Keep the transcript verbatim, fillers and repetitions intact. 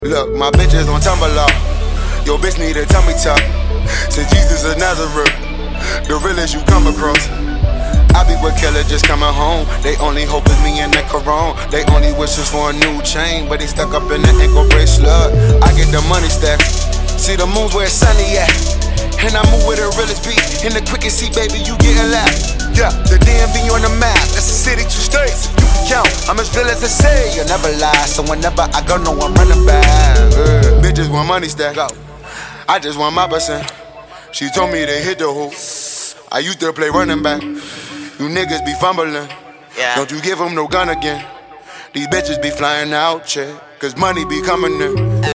Look, my bitches don't tumble up. Your bitch need a tummy tuck. Since Jesus of Nazareth, the realest you come across. I be with killer just coming home. They only hope is me and that Corona. They only wishes for a new chain, but they stuck up in the ankle bracelet. I get the money stacks. See the moon's where it's sunny at. And I move with the realest beat. In the quickest seat, baby, you getting lapped. Yeah, the D M V on the map. That's a city, two states. You can count. I'm as real as I say. You'll never lie. So whenever I go, no, I'm running back. Uh, bitches want money stack. Go. I just want my percent. She told me to hit the hoop. I used to play running back. You niggas be fumbling. Yeah. Don't you give them no gun again. These bitches be flying out, check. Cause money be coming in.